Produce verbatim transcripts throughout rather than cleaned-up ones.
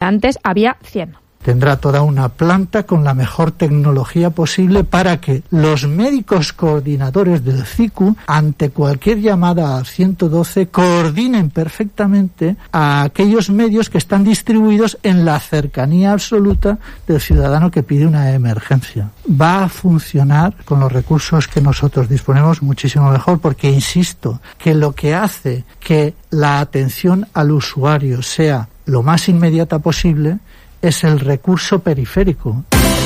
antes había cien. Tendrá toda una planta con la mejor tecnología posible para que los médicos coordinadores del C I C U, ante cualquier llamada al ciento doce, coordinen perfectamente a aquellos medios que están distribuidos en la cercanía absoluta del ciudadano que pide una emergencia. Va a funcionar con los recursos que nosotros disponemos muchísimo mejor, porque insisto que lo que hace que la atención al usuario sea lo más inmediata posible es el recurso periférico.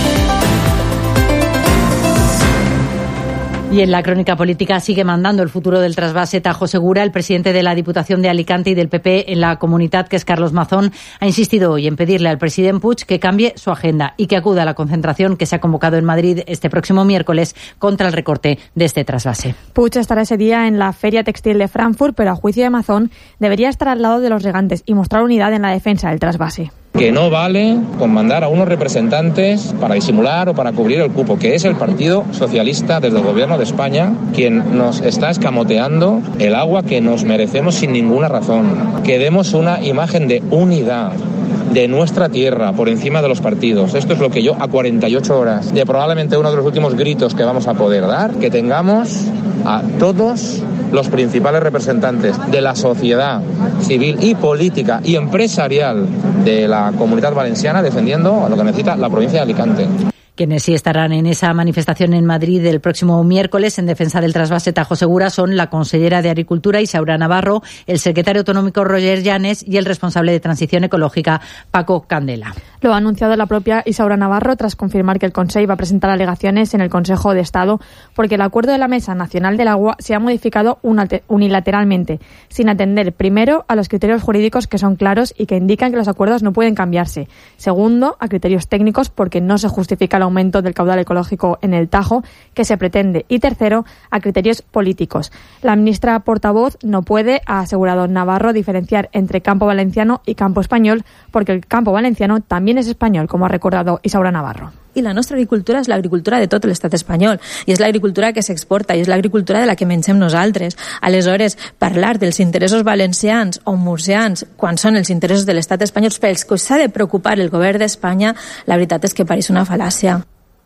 Y en la crónica política sigue mandando el futuro del trasvase Tajo Segura. El presidente de la Diputación de Alicante y del P P en la comunidad, que es Carlos Mazón, ha insistido hoy en pedirle al presidente Puig que cambie su agenda y que acuda a la concentración que se ha convocado en Madrid este próximo miércoles contra el recorte de este trasvase. Puig estará ese día en la Feria Textil de Frankfurt, pero a juicio de Mazón debería estar al lado de los regantes y mostrar unidad en la defensa del trasvase. Que no vale con mandar a unos representantes para disimular o para cubrir el cupo, que es el Partido Socialista desde el Gobierno de España quien nos está escamoteando el agua que nos merecemos sin ninguna razón. Que demos una imagen de unidad de nuestra tierra por encima de los partidos. Esto es lo que yo, a cuarenta y ocho horas de probablemente uno de los últimos gritos que vamos a poder dar, que tengamos a todos los principales representantes de la sociedad civil y política y empresarial de la Comunidad Valenciana defendiendo lo que necesita la provincia de Alicante. Quienes sí estarán en esa manifestación en Madrid el próximo miércoles en defensa del trasvase Tajo Segura son la consellera de Agricultura Isaura Navarro, el secretario autonómico Roger Llanes y el responsable de Transición Ecológica Paco Candela. Lo ha anunciado la propia Isaura Navarro tras confirmar que el Consell va a presentar alegaciones en el Consejo de Estado porque el acuerdo de la Mesa Nacional del Agua se ha modificado unilateralmente, sin atender primero a los criterios jurídicos que son claros y que indican que los acuerdos no pueden cambiarse. Segundo, a criterios técnicos porque no se justifica la aumento del caudal ecológico en el Tajo que se pretende. Y tercero, a criterios políticos. La ministra portavoz no puede, ha asegurado Navarro, diferenciar entre campo valenciano y campo español, porque el campo valenciano también es español, como ha recordado Isaura Navarro. I la nostra agricultura és l'agricultura de tot l'estat espanyol i és l'agricultura que s'exporta i és l'agricultura de la que mengem nosaltres. Aleshores, parlar dels interessos valencians o murcians quan són els interessos de l'estat espanyol pels que s'ha de preocupar el govern d'Espanya, la veritat és que pareix una fal·làcia.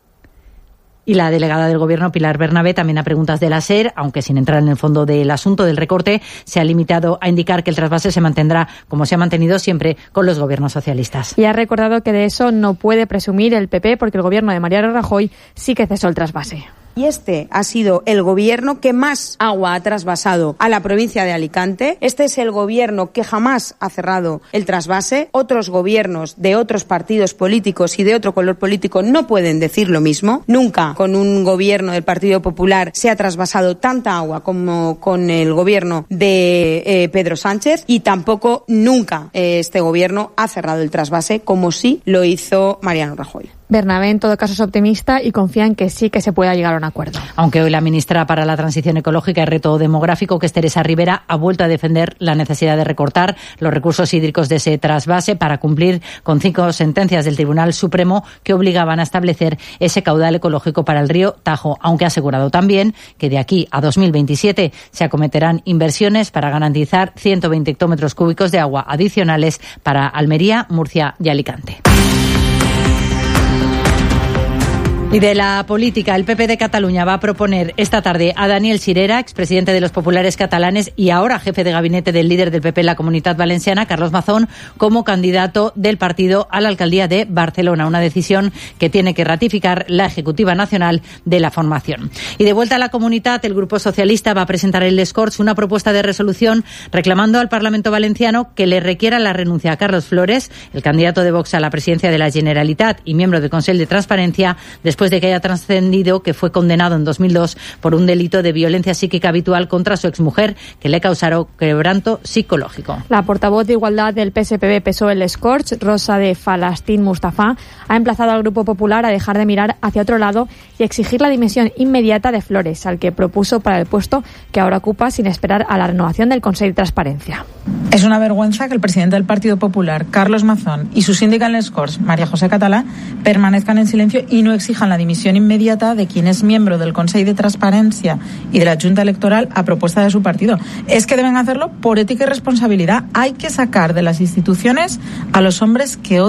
Y la delegada del Gobierno, Pilar Bernabé, también a preguntas de la SER, aunque sin entrar en el fondo del asunto del recorte, se ha limitado a indicar que el trasvase se mantendrá como se ha mantenido siempre con los gobiernos socialistas. Y ha recordado que de eso no puede presumir el P P porque el Gobierno de Mariano Rajoy sí que cesó el trasvase. Y este ha sido el gobierno que más agua ha trasvasado a la provincia de Alicante. Este es el gobierno que jamás ha cerrado el trasvase. Otros gobiernos de otros partidos políticos y de otro color político no pueden decir lo mismo. Nunca con un gobierno del Partido Popular se ha trasvasado tanta agua como con el gobierno de eh, Pedro Sánchez y tampoco nunca eh, este gobierno ha cerrado el trasvase como sí lo hizo Mariano Rajoy. Bernabé, en todo caso, es optimista y confía en que sí que se pueda llegar a un acuerdo. Aunque hoy la ministra para la Transición Ecológica y Reto Demográfico, que es Teresa Rivera, ha vuelto a defender la necesidad de recortar los recursos hídricos de ese trasvase para cumplir con cinco sentencias del Tribunal Supremo que obligaban a establecer ese caudal ecológico para el río Tajo, aunque ha asegurado también que de aquí a dos mil veintisiete se acometerán inversiones para garantizar ciento veinte hectómetros cúbicos de agua adicionales para Almería, Murcia y Alicante. Y de la política, el P P de Cataluña va a proponer esta tarde a Daniel Sirera, expresidente de los populares catalanes y ahora jefe de gabinete del líder del P P en la Comunitat Valenciana, Carlos Mazón, como candidato del partido a la alcaldía de Barcelona. Una decisión que tiene que ratificar la Ejecutiva Nacional de la formación. Y de vuelta a la Comunitat, el Grupo Socialista va a presentar en Les Corts una propuesta de resolución reclamando al Parlamento valenciano que le requiera la renuncia a Carlos Flores, el candidato de Vox a la presidencia de la Generalitat y miembro del Consell de Transparencia, después después de que haya trascendido que fue condenado en dos mil dos por un delito de violencia psíquica habitual contra su exmujer que le causaron quebranto psicológico. La portavoz de Igualdad del P S P B P S O E en Les Corts, Rosa de Falastín Mustafa, ha emplazado al Grupo Popular a dejar de mirar hacia otro lado y exigir la dimisión inmediata de Flores, al que propuso para el puesto que ahora ocupa sin esperar a la renovación del Consell de Transparencia. Es una vergüenza que el presidente del Partido Popular, Carlos Mazón, y su síndica en Les Corts, María José Català, permanezcan en silencio y no exijan la dimisión inmediata de quien es miembro del Consell de Transparencia y de la Junta Electoral a propuesta de su partido. Es que deben hacerlo por ética y responsabilidad. Hay que sacar de las instituciones a los hombres que